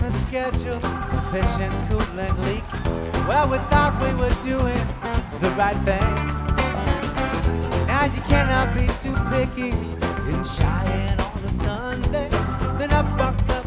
the schedule, sufficient coolant leak. Well, we thought we were doing the right thing. Now you cannot be too picky in Cheyenne on a Sunday. Then I bucked up